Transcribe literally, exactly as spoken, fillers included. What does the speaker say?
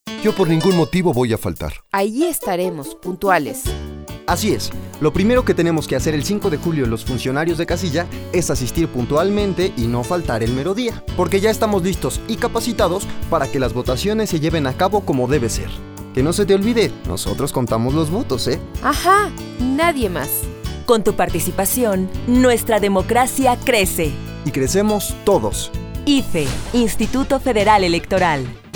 Yo por ningún motivo voy a faltar. Allí estaremos, puntuales. Así es. Lo primero que tenemos que hacer el cinco de julio los funcionarios de casilla es asistir puntualmente y no faltar el mero día, porque ya estamos listos y capacitados para que las votaciones se lleven a cabo como debe ser. Que no se te olvide, nosotros contamos los votos, ¿eh? Ajá, nadie más. Con tu participación, nuestra democracia crece. Y crecemos todos. I F E, Instituto Federal Electoral.